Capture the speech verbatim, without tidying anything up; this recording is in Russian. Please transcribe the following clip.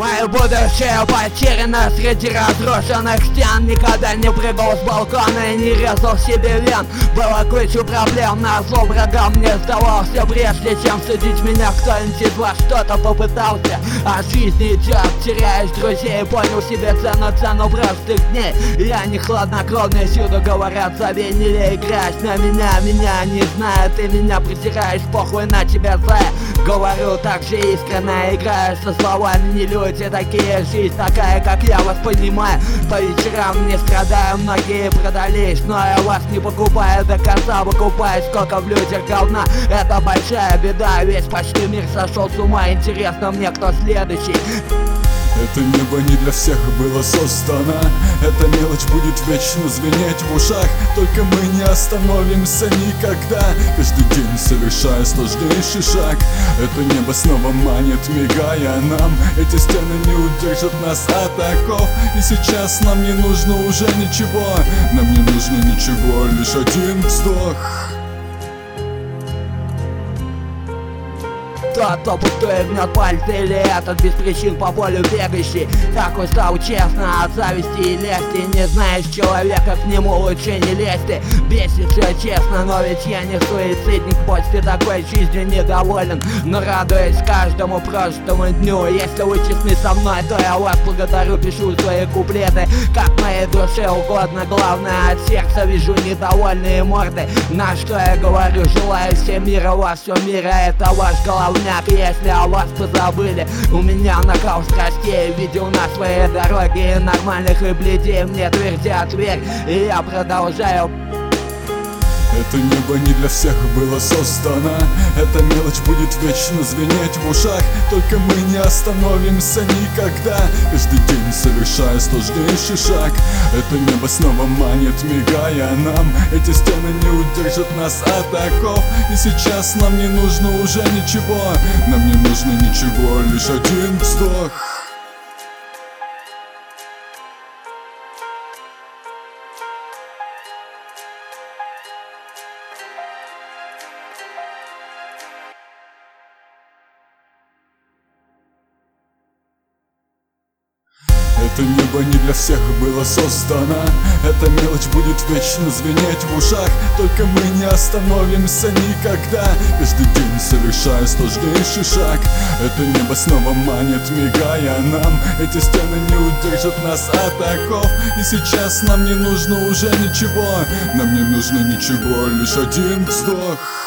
Мое будущее потеряно среди разрушенных стен. Никогда не прыгал с балкона и не резал себе вен. Было кучу проблем, на зло врагам не сдавался. Прежде чем судить меня, кто-нибудь из вас что-то попытался. А жизнь идет, теряешь друзей, понял себе цену, цену простых дней. Я не хладнокровный, всюду говорят, забей, не лей, играешь на меня. Меня не знают, ты меня презираешь, похуй на тебя, злая. Говорю так же искренне, играю со словами, не люди такие. Жизнь такая, как я вас понимаю. По вечерам не страдаю, многие продались, но я вас не покупаю до конца, выкупаю, сколько в людях говна. Это большая беда, весь почти мир сошел с ума. Интересно мне, кто следующий. Это небо не для всех было создано. Эта мелочь будет вечно звенеть в ушах. Только мы не остановимся никогда, каждый день совершая сложнейший шаг. Это небо снова манит, мигая нам. Эти стены не удержат нас от оков. И сейчас нам не нужно уже ничего. Нам не нужно ничего, лишь один вздох. Тот, кто пустое гнет пальцы, или этот без причин по полю бегающий. Так устал честно от зависти и лести. Не знаешь человека, к нему лучше не лезть. Ты бесит все честно, но ведь я не суицидник. После такой жизни недоволен, но радуюсь каждому прожитому дню. Если вы честны со мной, то я вас благодарю. Пишу свои куплеты, как моей душе угодно. Главное, от сердца вижу недовольные морды. На что я говорю, желаю всем мира, у вас все мира, это ваш головняк. Если о вас позабыли, у меня накал страстей. Видел на своей дороге нормальных и бледей. Мне твердят, верь, и я продолжаю. Это небо не для всех было создано. Эта мелочь будет вечно звенеть в ушах. Только мы не остановимся никогда, каждый день совершая сложнейший шаг. Это небо снова манит, мигая нам. Эти стены не удержат нас от оков. И сейчас нам не нужно уже ничего. Нам не нужно ничего, лишь один вздох. Это небо не для всех было создано. Эта мелочь будет вечно звенеть в ушах. Только мы не остановимся никогда, каждый день совершая сложнейший шаг. Это небо снова манит, мигая нам. Эти стены не удержат нас от оков. И сейчас нам не нужно уже ничего. Нам не нужно ничего, лишь один вздох.